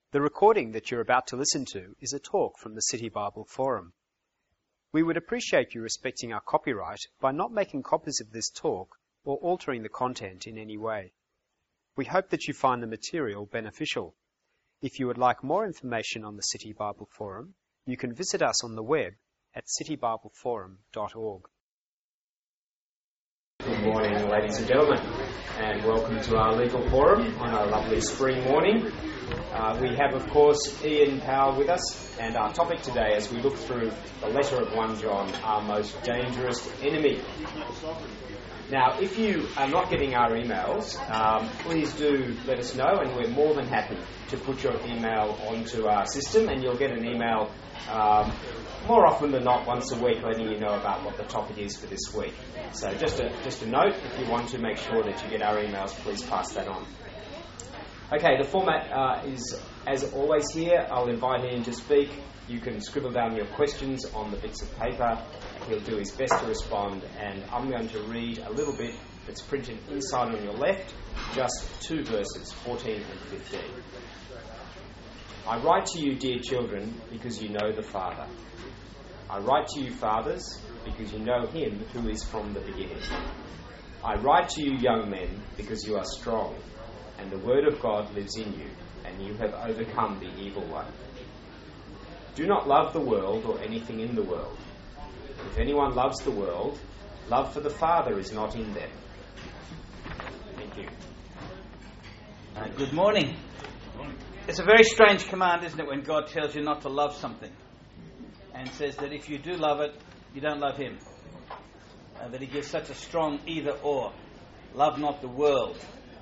The recording that you're about to listen to is a talk from the City Bible Forum. We would appreciate you respecting our copyright by not making copies of this talk or altering the content in any way. We hope that you find the material beneficial. If you would like more information on the City Bible Forum, you can visit us on the web at citybibleforum.org. Good morning, ladies and gentlemen, and welcome to our legal forum on a lovely spring morning. We have, of course, Ian Powell with us, and our topic today, as we look through the letter of 1 John, our most dangerous enemy. Now, if you are not getting our emails, please do let us know, and we're more than happy to put your email onto our system, and you'll get an email more often than not once a week letting you know about what the topic is for this week. So just a note, if you want to make sure that you get our emails, please pass that on. Okay, the format is, as always here, I'll invite Ian to speak. You can scribble down your questions on the bits of paper. He'll do his best to respond, and I'm going to read a little bit that's printed inside on your left, just 2 verses, 14 and 15. I write to you, dear children, because you know the Father. I write to you, fathers, because you know him who is from the beginning. I write to you, young men, because you are strong, and the word of God lives in you, and you have overcome the evil one. Do not love the world or anything in the world. If anyone loves the world, love for the Father is not in them. Thank you. Good morning. It's a very strange command, isn't it, when God tells you not to love something and says that if you do love it, you don't love him. That he gives such a strong either or. Love not the world.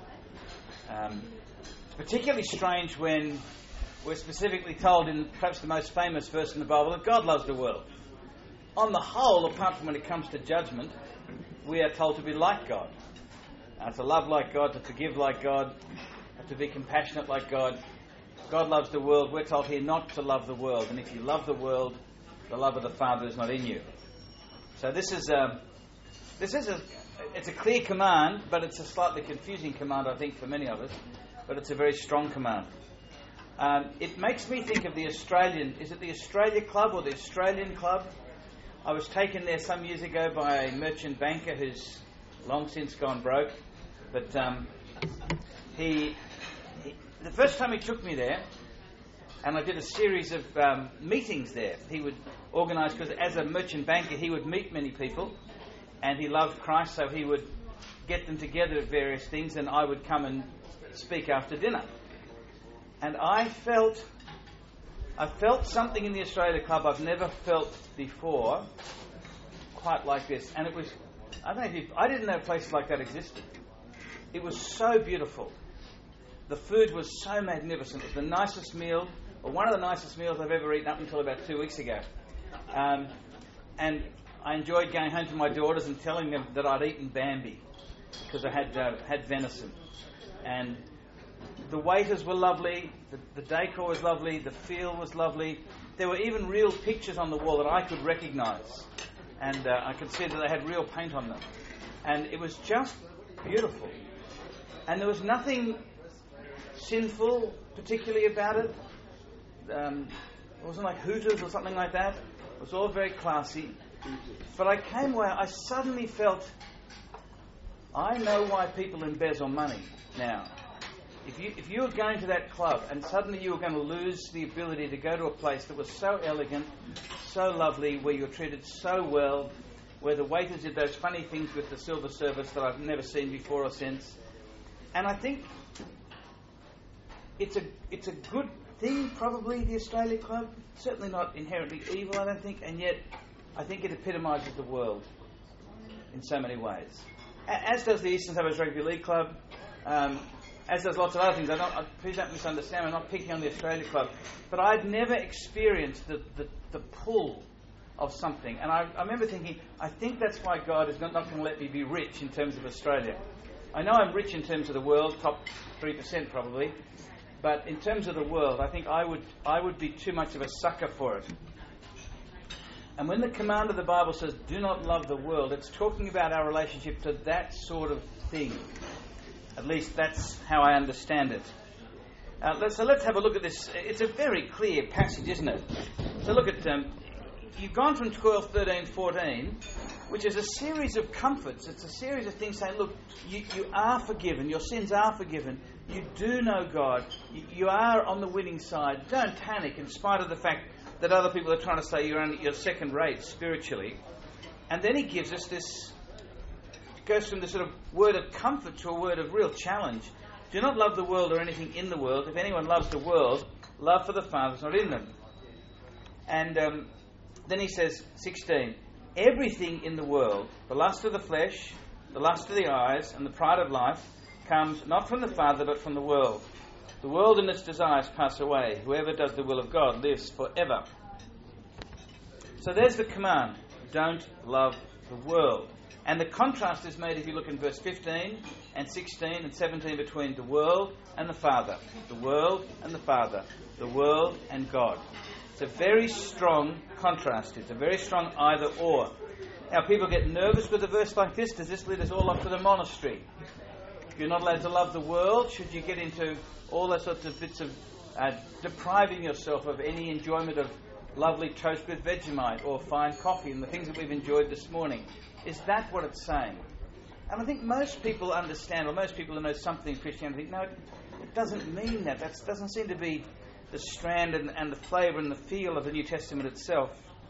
It's particularly strange when we're specifically told in perhaps the most famous verse in the Bible that God loves the world. On the whole, apart from when it comes to judgment, we are told to be like God. To love like God, to forgive like God, to be compassionate like God. God loves the world. We're told here not to love the world. And if you love the world, the love of the Father is not in you. So it's a clear command, but it's a slightly confusing command, I think, for many of us. But it's a very strong command. It makes me think of the Australian... Is it the Australia Club or the Australian Club? I was taken there some years ago by a merchant banker who's long since gone broke. But the first time he took me there, and I did a series of meetings there. He would organise, because as a merchant banker, he would meet many people, and he loved Christ, so he would get them together at various things, and I would come and speak after dinner. And I felt something in the Australia Club I've never felt before, quite like this. And it was, I didn't know places like that existed. It was so beautiful. The food was so magnificent. It was the nicest meal, or one of the nicest meals I've ever eaten up until about 2 weeks ago. And I enjoyed going home to my daughters and telling them that I'd eaten Bambi, because I had venison. And the waiters were lovely, the decor was lovely, the feel was lovely. There were even real pictures on the wall that I could recognise. And I could see that they had real paint on them. And it was just beautiful. And there was nothing sinful particularly about it. It wasn't like Hooters or something like that. It was all very classy. But I came away, I suddenly felt, I know why people embezzle money now. If you were going to that club and suddenly you were going to lose the ability to go to a place that was so elegant, so lovely, where you were treated so well, where the waiters did those funny things with the silver service that I've never seen before or since. And I think it's a good thing, probably, the Australia Club. Certainly not inherently evil, I don't think, and yet I think it epitomises the world in so many ways. As does the Eastern Suburbs Rugby League Club, as does lots of other things. Please don't misunderstand, I'm not picking on the Australia Club, but I'd never experienced the pull of something. And I remember thinking, I think that's why God is not going to let me be rich in terms of Australia. I know I'm rich in terms of the world, top 3% probably, but in terms of the world, I think I would be too much of a sucker for it. And when the command of the Bible says, do not love the world, it's talking about our relationship to that sort of thing. At least that's how I understand it. Let's have a look at this. It's a very clear passage, isn't it? So look at, you've gone from 12, 13, 14, which is a series of comforts. It's a series of things saying, look, you are forgiven, your sins are forgiven, you do know God, you are on the winning side. Don't panic in spite of the fact that other people are trying to say you're second rate spiritually. And then he gives us this, goes from this sort of word of comfort to a word of real challenge. Do not love the world or anything in the world. If anyone loves the world, love for the Father is not in them. And then he says, 16, everything in the world, the lust of the flesh, the lust of the eyes, and the pride of life, comes not from the Father but from the world. The world and its desires pass away. Whoever does the will of God lives forever. So there's the command, don't love the world. And the contrast is made if you look in verse 15 and 16 and 17 between the world and the Father. The world and the Father. The world and God. It's a very strong contrast. It's a very strong either or. Now people get nervous with a verse like this. Does this lead us all up to the monastery? You're not allowed to love the world. Should you get into all those sorts of bits of depriving yourself of any enjoyment of lovely toast with Vegemite or fine coffee and the things that we've enjoyed this morning? Is that what it's saying? And I think most people understand, or most people who know something of Christianity think, no, it doesn't mean that. That doesn't seem to be the strand and the flavour and the feel of the New Testament itself.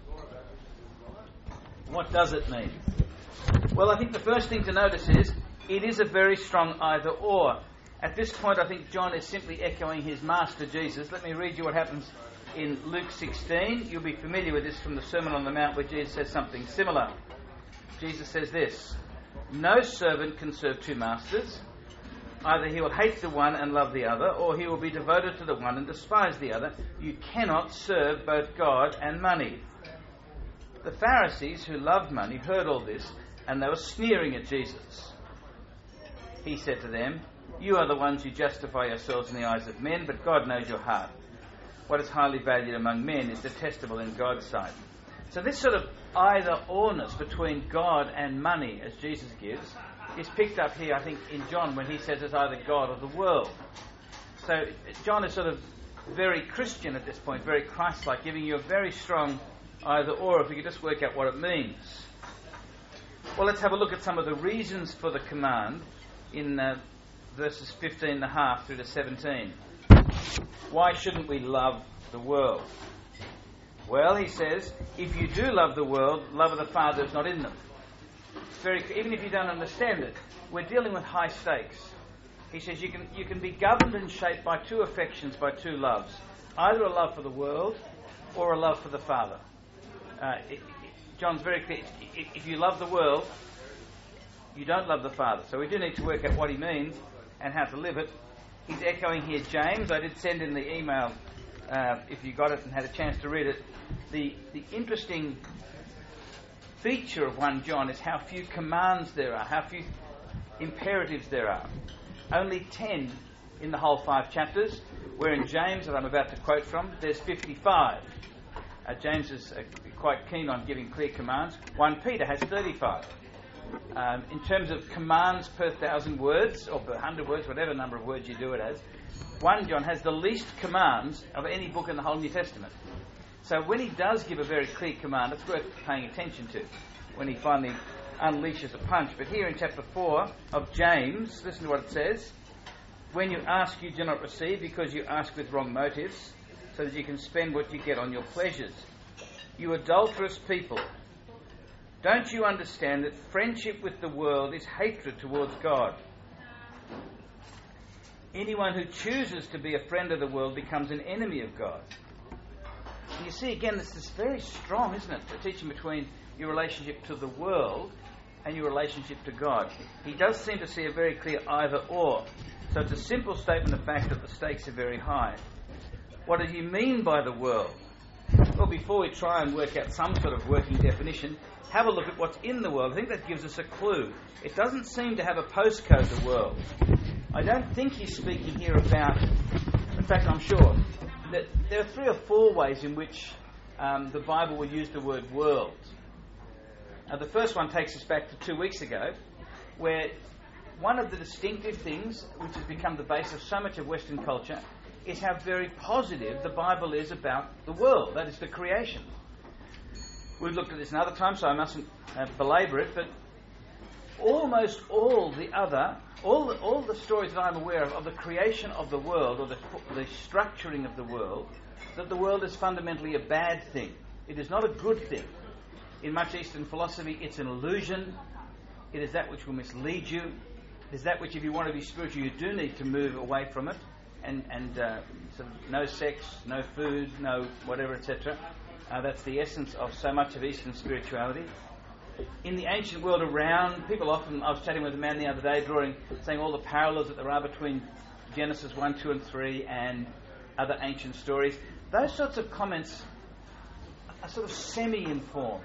What does it mean? Well, I think the first thing to notice is it is a very strong either or. At this point, I think John is simply echoing his master Jesus. Let me read you what happens in Luke 16. You'll be familiar with this from the Sermon on the Mount where Jesus says something similar. Jesus says this, no servant can serve two masters. Either he will hate the one and love the other, or he will be devoted to the one and despise the other. You cannot serve both God and money. The Pharisees who loved money heard all this, and they were sneering at Jesus. He said to them, you are the ones who justify yourselves in the eyes of men, but God knows your heart. What is highly valued among men is detestable in God's sight. So this sort of either-orness between God and money, as Jesus gives, is picked up here, I think, in John when he says it's either God or the world. So John is sort of very Christian at this point, very Christ-like, giving you a very strong either-or, if we could just work out what it means. Well, let's have a look at some of the reasons for the command in verses 15.5 through to 17. Why shouldn't we love the world? Well, he says, if you do love the world, love of the Father is not in them. Even if you don't understand it, we're dealing with high stakes. He says you can be governed and shaped by two affections, by two loves. Either a love for the world or a love for the Father. John's very clear. If you love the world, you don't love the Father. So we do need to work out what he means and how to live it. He's echoing here James. I did send in the email, if you got it and had a chance to read it. The interesting feature of 1 John is how few commands there are, how few imperatives there are. Only 10 in the whole 5 chapters, where in James, that I'm about to quote from, there's 55. James is quite keen on giving clear commands. 1 Peter has 35. In terms of commands per 1,000 words, or per 100 words, whatever number of words you do it as, 1 John has the least commands of any book in the whole New Testament. So when he does give a very clear command, it's worth paying attention to when he finally unleashes a punch. But here in chapter 4 of James, listen to what it says. When you ask, you do not receive, because you ask with wrong motives, so that you can spend what you get on your pleasures. You adulterous people, don't you understand that friendship with the world is hatred towards God? Anyone who chooses to be a friend of the world becomes an enemy of God. And you see, again, this is very strong, isn't it? The teaching between your relationship to the world and your relationship to God. He does seem to see a very clear either or. So it's a simple statement of fact that the stakes are very high. What does he mean by the world? Well, before we try and work out some sort of working definition, have a look at what's in the world. I think that gives us a clue. It doesn't seem to have a postcode, the world. I don't think he's speaking here about, in fact I'm sure, that there are 3 or 4 ways in which the Bible will use the word world. The first one takes us back to 2 weeks ago, where one of the distinctive things which has become the base of so much of Western culture is how very positive the Bible is about the world, that is, the creation. We've looked at this another time, so I mustn't belabor it, but almost all the stories that I'm aware of the creation of the world, or the structuring of the world, that the world is fundamentally a bad thing. It is not a good thing. In much Eastern philosophy, it's an illusion. It is that which will mislead you. It is that which, if you want to be spiritual, you do need to move away from it. And sort of no sex, no food, no whatever, etc. That's the essence of so much of Eastern spirituality. In the ancient world around, people often, I was chatting with a man the other day, saying all the parallels that there are between Genesis 1, 2 and 3 and other ancient stories. Those sorts of comments are sort of semi-informed.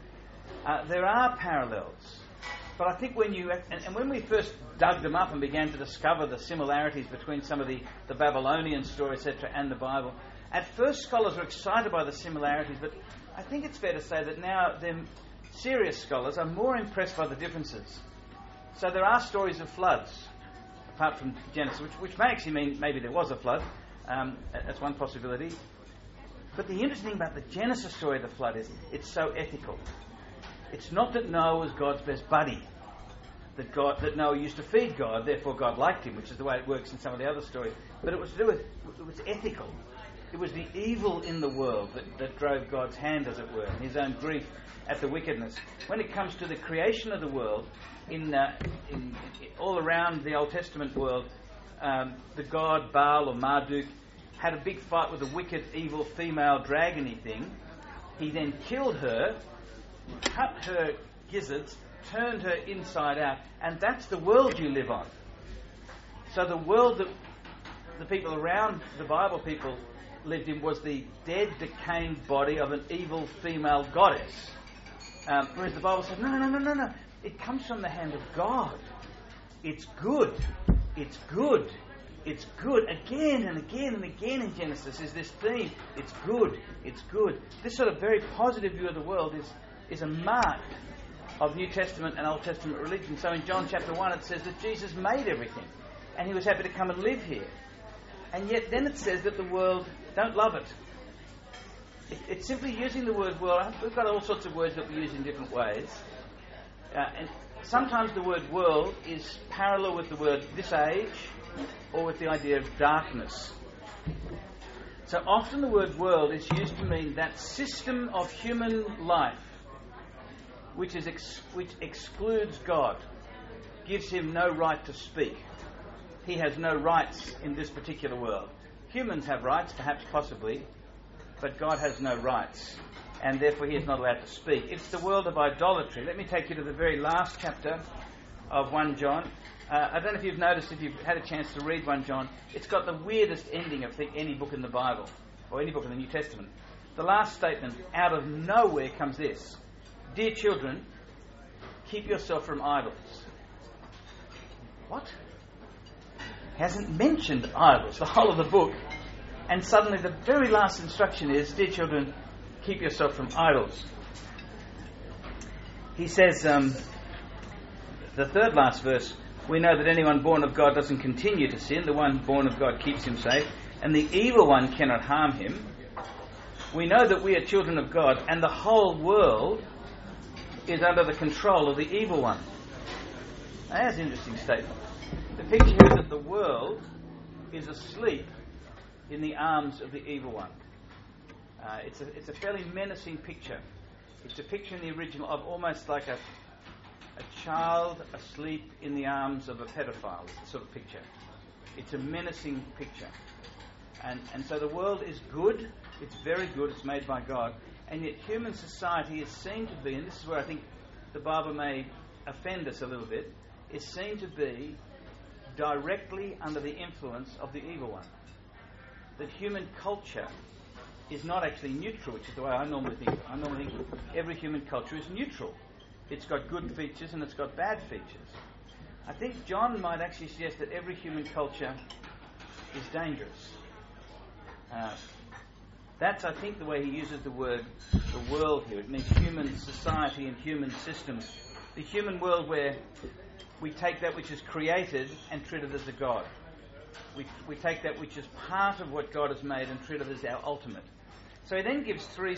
There are parallels. But I think when we first dug them up and began to discover the similarities between some of the Babylonian stories, etc., and the Bible, at first scholars were excited by the similarities, but I think it's fair to say that now serious scholars are more impressed by the differences. So there are stories of floods, apart from Genesis, which may actually mean maybe there was a flood. That's one possibility. But the interesting thing about the Genesis story of the flood is it's so ethical. It's not that Noah was God's best buddy, that Noah used to feed God, therefore God liked him, which is the way it works in some of the other stories. But it was to do with, it was ethical. It was the evil in the world that drove God's hand, as it were, and his own grief at the wickedness. When it comes to the creation of the world, in all around the Old Testament world, the god Baal or Marduk had a big fight with a wicked, evil female dragon-y thing. He then killed her, cut her gizzards, turned her inside out, and that's the world you live on. So the world that the people around the Bible people lived in was the dead, decaying body of an evil female goddess. Whereas the Bible says, no. It comes from the hand of God. It's good. It's good. It's good. Again and again and again in Genesis is this theme. It's good. It's good. This sort of very positive view of the world is a mark of New Testament and Old Testament religion. So in John chapter 1 it says that Jesus made everything and he was happy to come and live here. And yet then it says that the world don't love it. It's simply using the word world. We've got all sorts of words that we use in different ways. And sometimes the word world is parallel with the word this age or with the idea of darkness. So often the word world is used to mean that system of human life which excludes God, gives him no right to speak. He has no rights in this particular world. Humans have rights, perhaps, possibly, but God has no rights, and therefore he is not allowed to speak. It's the world of idolatry. Let me take you to the very last chapter of 1 John. I don't know if you've noticed, if you've had a chance to read 1 John, it's got the weirdest ending of any book in the Bible, or any book in the New Testament. The last statement, out of nowhere, comes this: "Dear children, keep yourself from idols." What? He hasn't mentioned idols the whole of the book, and suddenly the very last instruction is, "Dear children, keep yourself from idols." He says, the third last verse, "We know that anyone born of God doesn't continue to sin. The one born of God keeps him safe, and the evil one cannot harm him. We know that we are children of God, and the whole world is under the control of the evil one." Now, that's an interesting statement. The picture here is that the world is asleep in the arms of the evil one. It's a fairly menacing picture. It's a picture in the original of almost like a child asleep in the arms of a pedophile. It's the sort of picture. It's a menacing picture. And so the world is good. It's very good. It's made by God. And yet human society is seen to be, and this is where I think the Bible may offend us a little bit, is seen to be directly under the influence of the evil one. That human culture is not actually neutral, which is the way I normally think. I normally think every human culture is neutral. It's got good features and it's got bad features. I think John might actually suggest that every human culture is dangerous. That's, I think, the way he uses the word the world here. It means human society and human systems. The human world where we take that which is created and treat it as a god. We take that which is part of what God has made and treat it as our ultimate. So he then gives three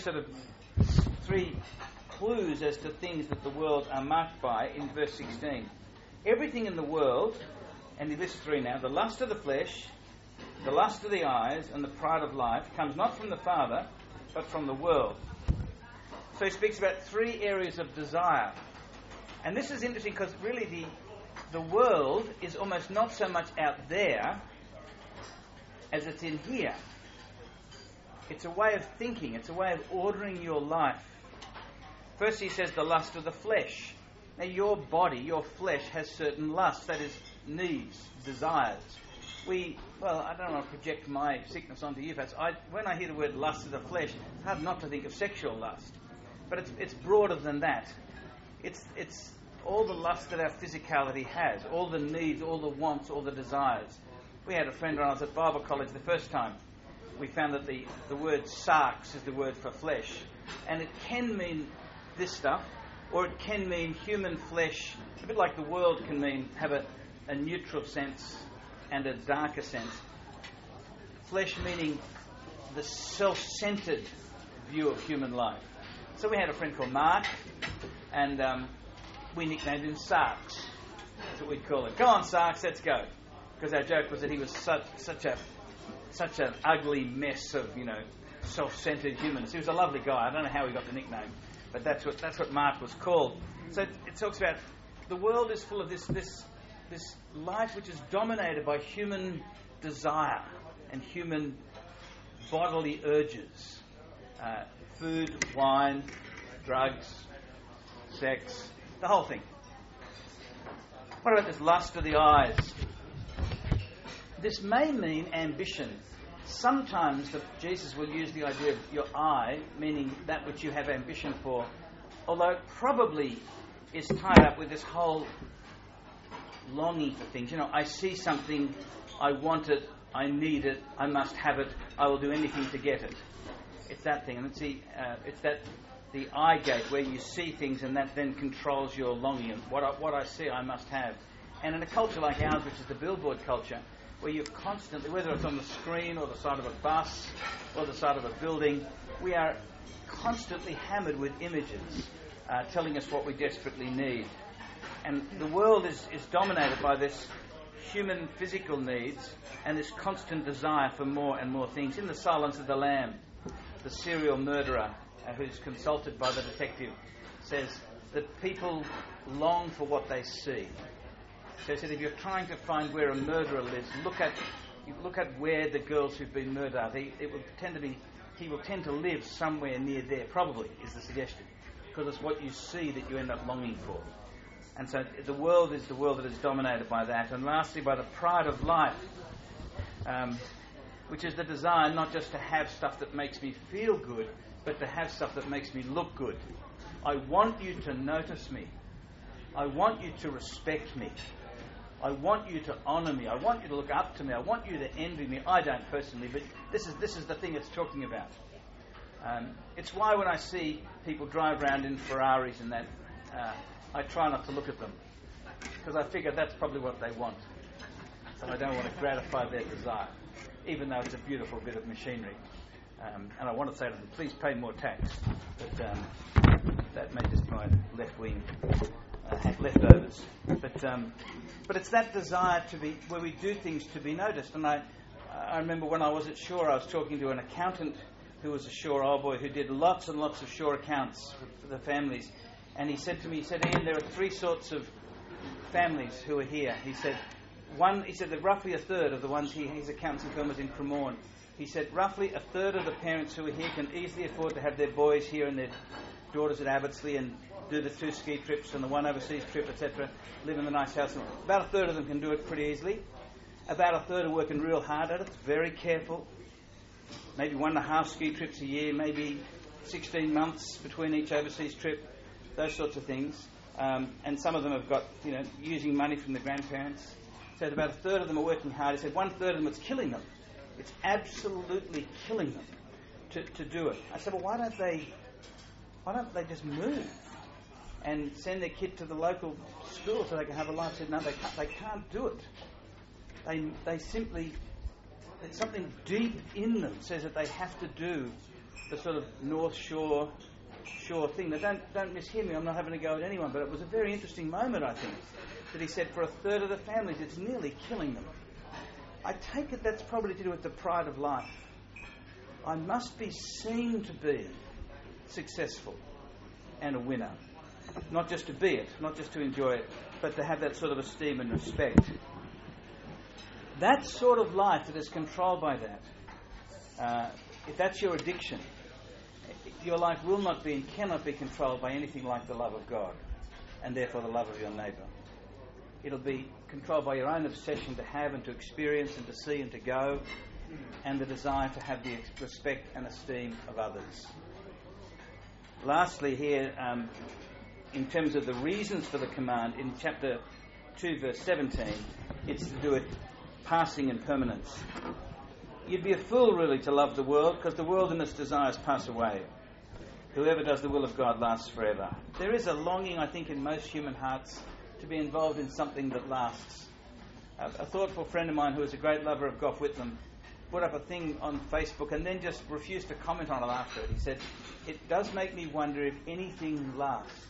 clues as to things that the world are marked by in verse 16. Everything in the world, and he lists three now: the lust of the flesh, the lust of the eyes, and the pride of life, comes not from the Father, but from the world. So he speaks about three areas of desire. And this is interesting because really the world is almost not so much out there as it's in here. It's a way of thinking. It's a way of ordering your life. First he says the lust of the flesh. Now your body, your flesh, has certain lusts, that is, needs, desires. I don't want to project my sickness onto you, folks. When I hear the word lust of the flesh, it's hard not to think of sexual lust. But it's broader than that. It's all the lust that our physicality has, all the needs, all the wants, all the desires. We had a friend when I was at Bible college the first time. We found that the word sarx is the word for flesh. And it can mean this stuff, or it can mean human flesh, a bit like the world can have a neutral sense and a darker sense. Flesh meaning the self-centered view of human life. So we had a friend called Mark, and we nicknamed him Sarks. That's what we'd call it. Go on, Sarks, let's go. Because our joke was that he was such an ugly mess of, self-centered humans. He was a lovely guy. I don't know how he got the nickname, but that's what Mark was called. So it talks about the world is full of this life which is dominated by human desire and human bodily urges. Food, wine, drugs, sex, the whole thing. What about this lust of the eyes? This may mean ambition. Sometimes Jesus will use the idea of your eye, meaning that which you have ambition for, although it probably is tied up with this whole longing for things. I see something, I want it, I need it, I must have it, I will do anything to get it. It's that thing. And it's the eye gate where you see things and that then controls your longing. And what I see, I must have. And in a culture like ours, which is the billboard culture, where you're constantly, whether it's on the screen or the side of a bus or the side of a building, we are constantly hammered with images telling us what we desperately need. And the world is dominated by this human physical needs and this constant desire for more and more things. In The Silence of the Lamb, the serial murderer who's consulted by the detective says that people long for what they see. So he said, if you're trying to find where a murderer lives, look at where the girls who've been murdered are. He will tend to live somewhere near there, probably, is the suggestion, because it's what you see that you end up longing for. And so the world is the world that is dominated by that. And lastly, by the pride of life, which is the desire not just to have stuff that makes me feel good, but to have stuff that makes me look good. I want you to notice me. I want you to respect me. I want you to honour me. I want you to look up to me. I want you to envy me. I don't personally, but this is the thing it's talking about. It's why when I see people drive around in Ferraris and that, I try not to look at them, because I figure that's probably what they want. So I don't want to gratify their desire, even though it's a beautiful bit of machinery. And I want to say to them, please pay more tax. But that may just be my left-wing leftovers. But it's that desire to be, where we do things to be noticed. And I remember when I was at Shore, I was talking to an accountant who was a Shore old boy who did lots and lots of Shore accounts for the families. And he said to me, Ian, there are three sorts of families who are here. He said that roughly a third of the ones his accountancy firm was in Cremorne. He said roughly a third of the parents who are here can easily afford to have their boys here and their daughters at Abbottsley and do the 2 ski trips and the 1 overseas trip, etc., live in a nice house. And about a third of them can do it pretty easily. About a third are working real hard at it, very careful. Maybe 1.5 ski trips a year, maybe 16 months between each overseas trip, those sorts of things. And some of them have got, using money from the grandparents. He said about a third of them are working hard. He said 1/3 of them, it's killing them. It's absolutely killing them to do it. I said, well, why don't they just move and send their kid to the local school so they can have a life? I said, no, they can't do it. they simply, it's something deep in them says that they have to do the sort of North Shore thing. Now, don't mishear me, I'm not having to go at anyone, but it was a very interesting moment, I think, that he said for a third of the families it's nearly killing them. I take it that's probably to do with the pride of life. I must be seen to be successful and a winner. Not just to be it, not just to enjoy it, but to have that sort of esteem and respect. That sort of life that is controlled by that, if that's your addiction, your life will not be and cannot be controlled by anything like the love of God, and therefore the love of your neighbour. It'll be controlled by your own obsession to have and to experience and to see and to go, and the desire to have the respect and esteem of others. Lastly here, in terms of the reasons for the command, in chapter 2 verse 17, it's to do with passing and permanence. You'd be a fool really to love the world, because the world and its desires pass away. Whoever does the will of God lasts forever. There is a longing, I think, in most human hearts to be involved in something that lasts. A thoughtful friend of mine who is a great lover of Gough Whitlam put up a thing on Facebook and then just refused to comment on it after it. He said, "It does make me wonder if anything lasts."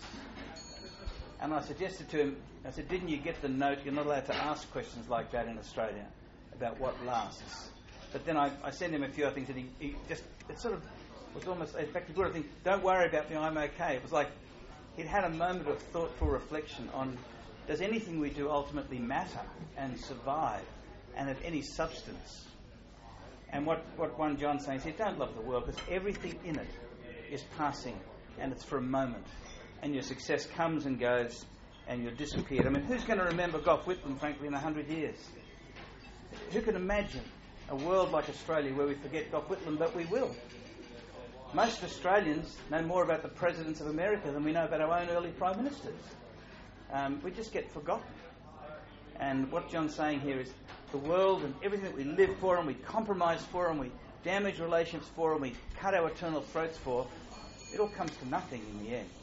And I suggested to him, I said, "Didn't you get the note? You're not allowed to ask questions like that in Australia about what lasts." But then I sent him a few other things, and he just, it sort of was almost, in fact, he would have think, "Don't worry about me, I'm okay." It was like he'd had a moment of thoughtful reflection on, does anything we do ultimately matter and survive and have any substance? And what 1 John saying, he said, don't love the world, because everything in it is passing, and it's for a moment. And your success comes and goes, and you'll disappear. I mean, who's going to remember Gough Whitlam, frankly, in 100 years? Who can imagine a world like Australia where we forget Gough Whitlam? But we will. Most Australians know more about the presidents of America than we know about our own early prime ministers. We just get forgotten. And what John's saying here is the world and everything that we live for and we compromise for and we damage relationships for and we cut our eternal throats for, it all comes to nothing in the end.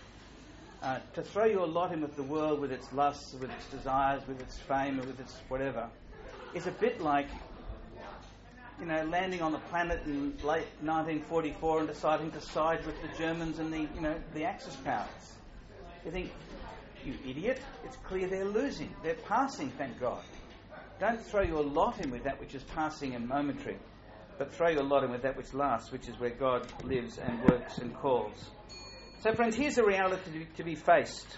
To throw your lot in with the world, with its lusts, with its desires, with its fame, with its whatever, is a bit like, landing on the planet in late 1944 and deciding to side with the Germans and the Axis powers. You think, you idiot, it's clear they're losing. They're passing, thank God. Don't throw your lot in with that which is passing and momentary, but throw your lot in with that which lasts, which is where God lives and works and calls. So, friends, here's a reality to be faced.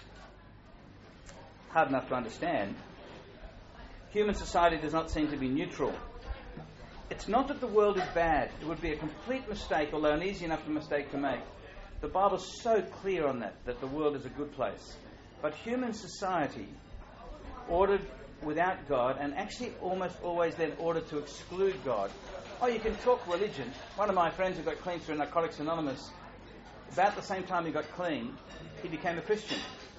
Hard enough to understand. Human society does not seem to be neutral. It's not that the world is bad. It would be a complete mistake, although an easy enough mistake to make. The Bible's so clear on that the world is a good place. But human society, ordered without God, and actually almost always then ordered to exclude God. Oh, you can talk religion. One of my friends who got clean through Narcotics Anonymous, about the same time he got clean, he became a Christian.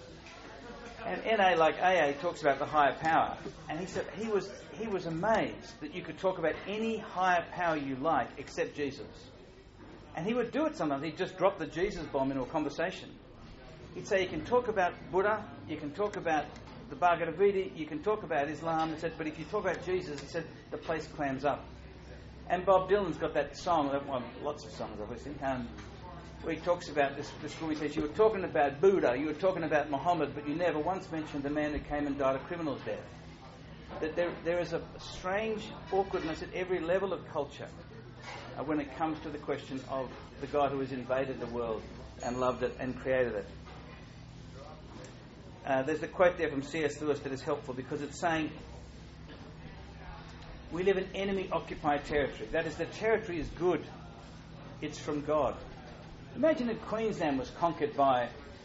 And NA, like AA, talks about the higher power. And he said he was amazed that you could talk about any higher power you like except Jesus. And he would do it sometimes. He'd just drop the Jesus bomb into a conversation. He'd say, you can talk about Buddha, you can talk about the Bhagavad Gita, you can talk about Islam, he said, but if you talk about Jesus, he said, the place clams up. And Bob Dylan's got that song, well, lots of songs obviously, where he talks about this woman. He says, you were talking about Buddha, you were talking about Muhammad, but you never once mentioned the man who came and died a criminal's death. That there is a strange awkwardness at every level of culture when it comes to the question of the God who has invaded the world and loved it and created it. There's a quote there from C.S. Lewis that is helpful because it's saying, we live in enemy-occupied territory. That is, the territory is good. It's from God. Imagine if Queensland was conquered by,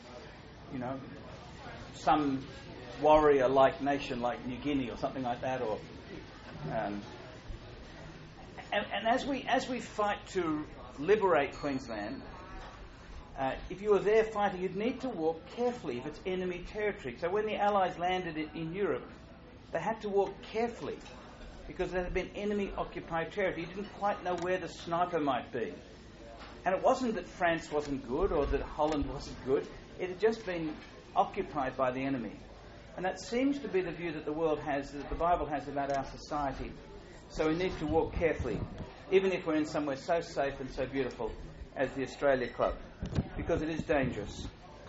some warrior-like nation like New Guinea or something like that, or and as we fight to liberate Queensland, if you were there fighting, you'd need to walk carefully if it's enemy territory. So when the Allies landed in Europe, they had to walk carefully because there had been enemy-occupied territory. You didn't quite know where the sniper might be. And it wasn't that France wasn't good or that Holland wasn't good. It had just been occupied by the enemy. And that seems to be the view that the world has, that the Bible has about our society. So we need to walk carefully, even if we're in somewhere so safe and so beautiful as the Australia Club, because it is dangerous.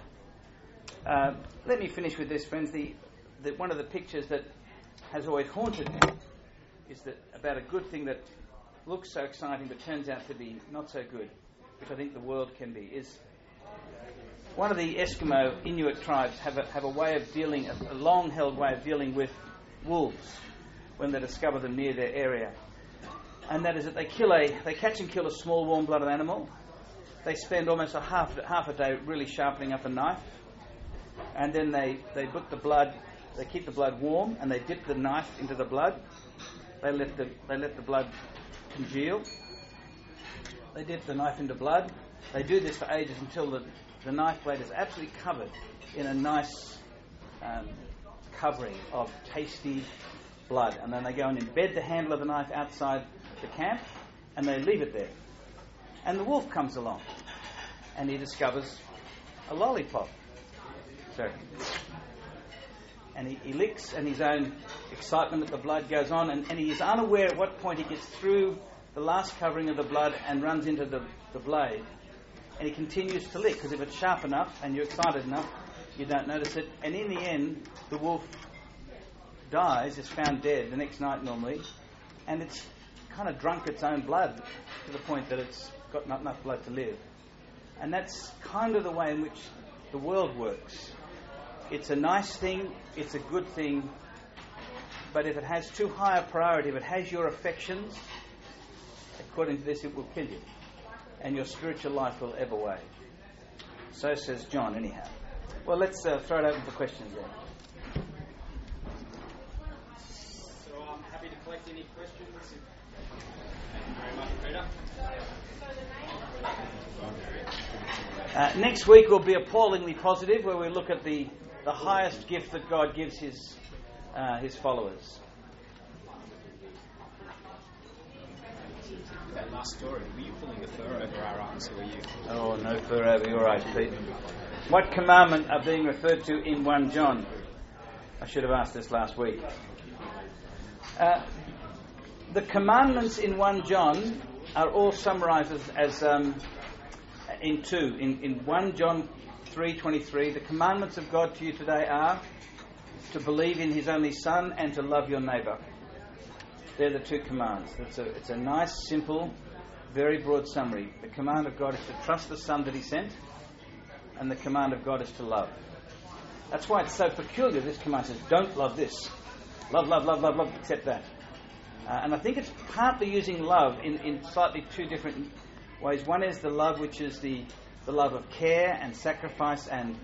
Let me finish with this, friends. One of the pictures that has always haunted me is that about a good thing that looks so exciting but turns out to be not so good, which I think the world can be, is one of the Eskimo Inuit tribes have a way of dealing, a long-held way of dealing with wolves when they discover them near their area. And that is that they catch and kill a small warm-blooded animal. They spend almost half a day really sharpening up a knife, and then they put the blood, they keep the blood warm, and they dip the knife into the blood. They let the blood congeal. They dip the knife into blood. They do this for ages until the knife blade is absolutely covered in a nice covering of tasty blood. And then they go and embed the handle of the knife outside the camp, and they leave it there. And the wolf comes along, and he discovers a lollipop. And he licks, and his own excitement at the blood goes on, and he is unaware at what point he gets through the last covering of the blood and runs into the blade. And he continues to lick, because if it's sharp enough and you're excited enough, you don't notice it. And in the end, the wolf dies, is found dead the next night normally, and it's kind of drunk its own blood to the point that it's got not enough blood to live. And that's kind of the way in which the world works. It's a nice thing, it's a good thing, but if it has too high a priority, if it has your affections, according to this, it will kill you, and your spiritual life will ebb away. So says John, anyhow. Well, let's throw it open for questions then. So I'm happy to collect any questions. Thank you very much, Peter. Next week will be appallingly positive, where we look at the highest gift that God gives his followers. That last story, were you pulling the fur over our eyes, or were you? Oh, no fur over your eyes, Pete. What commandment are being referred to in 1 John? I should have asked this last week. The commandments in 1 John are all summarised as in two. In 1 John 3:23, the commandments of God to you today are to believe in his only Son and to love your neighbour. They're the two commands. It's a nice, simple, very broad summary. The command of God is to trust the Son that he sent, and the command of God is to love. That's why it's so peculiar. This command says, don't love this. Love, love, love, love, love, except that. And I think it's partly using love in slightly two different ways. One is the love which is the love of care and sacrifice and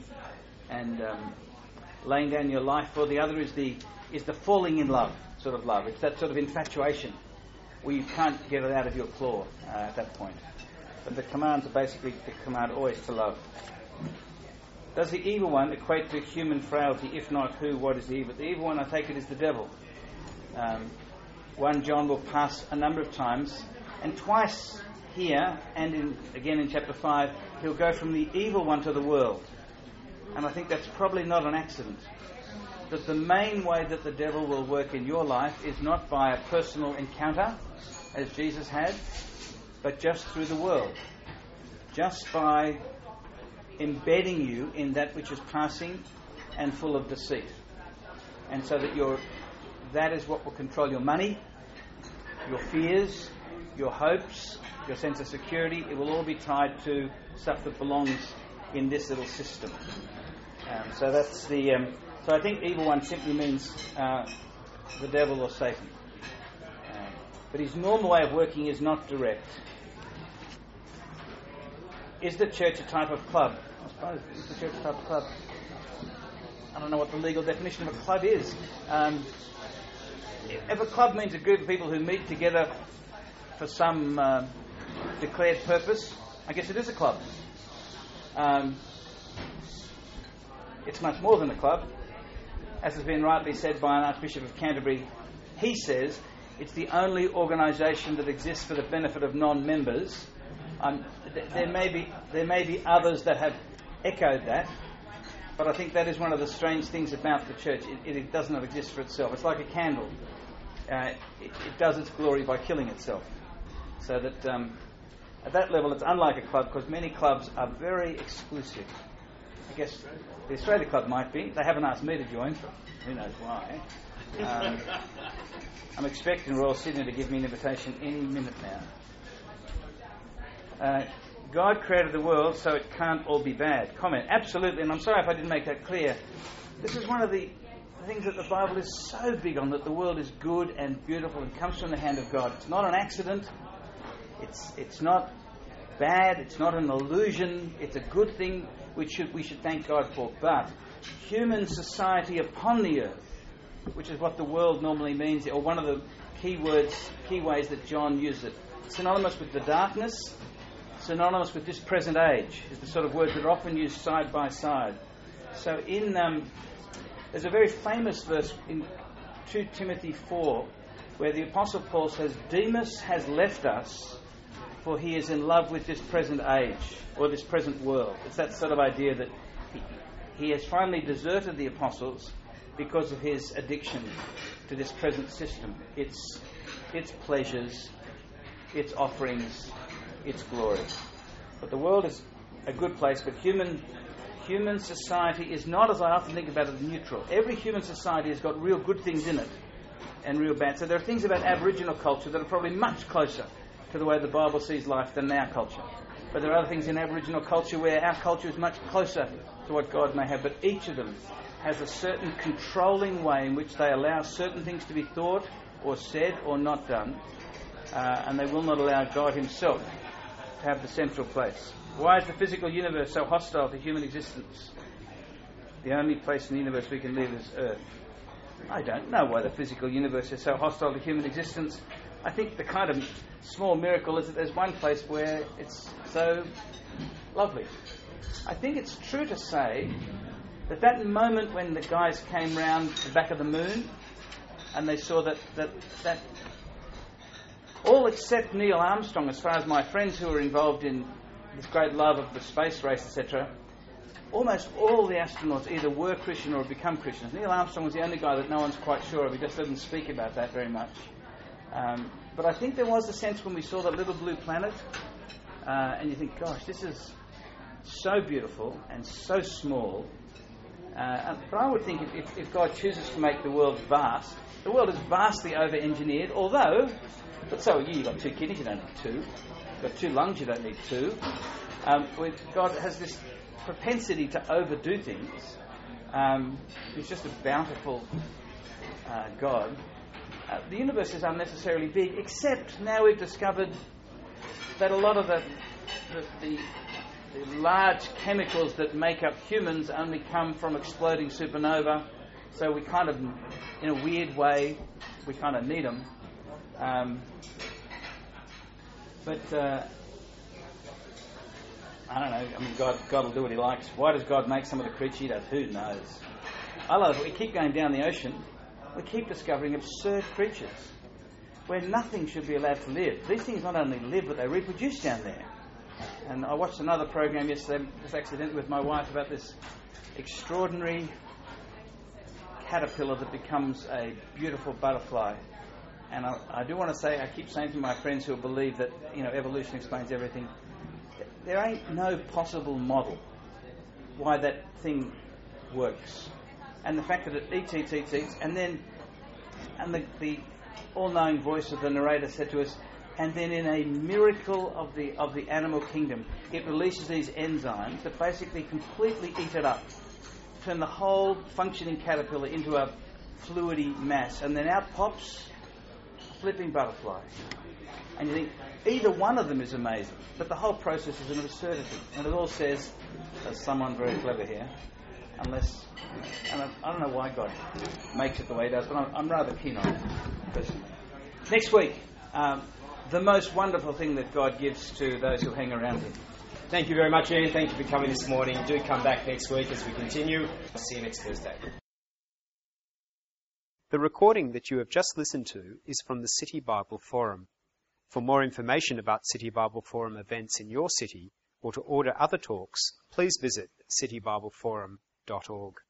laying down your life for. The other is the falling in love sort of love. It's that sort of infatuation where you can't get it out of your claw at that point. But the commands are basically the command always to love. Does the evil one equate to human frailty? If not, who? What is the evil? The evil one, I take it, is the devil. 1 John will pass a number of times, and twice here and again in chapter 5, he'll go from the evil one to the world. And I think that's probably not an accident. That the main way that the devil will work in your life is not by a personal encounter, as Jesus had, but just through the world. Just by embedding you in that which is passing and full of deceit. And so that is what will control your money, your fears, your hopes, your sense of security. It will all be tied to stuff that belongs in this little system. So that's so I think evil one simply means the devil or Satan. But his normal way of working is not direct. Is the church a type of club? I suppose, is the church a type of club? I don't know what the legal definition of a club is. If a club means a group of people who meet together for some declared purpose, I guess it is a club. It's much more than a club. As has been rightly said by an Archbishop of Canterbury, he says it's the only organisation that exists for the benefit of non-members. There may be others that have echoed that, But I think that is one of the strange things about the church. It does not exist for itself. It's like a candle. It does its glory by killing itself. So that at that level it's unlike a club, because many clubs are very exclusive. I guess the Australia Club might be. They haven't asked me to join. Who knows why. I'm expecting Royal Sydney to give me an invitation any minute now. God created the world, so it can't all be bad. Comment. Absolutely, and I'm sorry if I didn't make that clear. This is one of the things that the Bible is so big on, that the world is good and beautiful and comes from the hand of God. It's not an accident. It's not bad. It's not an illusion. It's a good thing which we should thank God for. But human society upon the earth, which is what the world normally means, or one of the key ways that John used it, synonymous with the darkness, synonymous with this present age, is the sort of words that are often used side by side. So there's a very famous verse in 2 Timothy 4 where the Apostle Paul says, Demas has left us, for he is in love with this present age, or this present world. It's that sort of idea that he has finally deserted the apostles because of his addiction to this present system. Its pleasures, its offerings, its glory. But the world is a good place, but human society is not, as I often think about it, neutral. Every human society has got real good things in it and real bad. So there are things about Aboriginal culture that are probably much closer to the way the Bible sees life than our culture. But there are other things in Aboriginal culture where our culture is much closer to what God may have. But each of them has a certain controlling way in which they allow certain things to be thought or said or not done, and they will not allow God himself to have the central place. Why is the physical universe so hostile to human existence? The only place in the universe we can live is Earth. I don't know why the physical universe is so hostile to human existence. I think the kind of small miracle is that there's one place where it's so lovely. I think it's true to say that moment when the guys came round the back of the moon and they saw that all except Neil Armstrong, as far as my friends who are involved in this great love of the space race, etc., almost all the astronauts either were Christian or have become Christians. Neil Armstrong was the only guy that no one's quite sure of. He just doesn't speak about that very much. But I think there was a sense when we saw that little blue planet, and you think, gosh, this is so beautiful and so small. But I would think if God chooses to make the world vast, the world is vastly over-engineered, although, but so are you. You've got 2 kidneys, you don't need 2. You've got 2 lungs, you don't need 2. God has this propensity to overdo things. He's just a bountiful God. The universe is unnecessarily big, except now we've discovered that a lot of the large chemicals that make up humans only come from exploding supernova. So we kind of, in a weird way, we kind of need them. But I don't know. I mean, God will do what he likes. Why does God make some of the creatures he does? Who knows? I love it. We keep going down the ocean. We keep discovering absurd creatures where nothing should be allowed to live. These things not only live, but they reproduce down there. And I watched another program yesterday, just accidentally with my wife, about this extraordinary caterpillar that becomes a beautiful butterfly. And I do want to say, I keep saying to my friends who believe that evolution explains everything, there ain't no possible model why that thing works. And the fact that it eats, and the all-knowing voice of the narrator said to us, and then in a miracle of the animal kingdom, it releases these enzymes that basically completely eat it up, turn the whole functioning caterpillar into a fluidy mass, and then out pops a flipping butterfly. And you think, either one of them is amazing, but the whole process is an absurdity. And it all says, there's someone very clever here, unless... And I don't know why God makes it the way he does, but I'm rather keen on it, personally. Next week, the most wonderful thing that God gives to those who hang around him. Thank you very much, Ian. Thank you for coming this morning. Do come back next week as we continue. I'll see you next Thursday. The recording that you have just listened to is from the City Bible Forum. For more information about City Bible Forum events in your city, or to order other talks, please visit citybibleforum.com.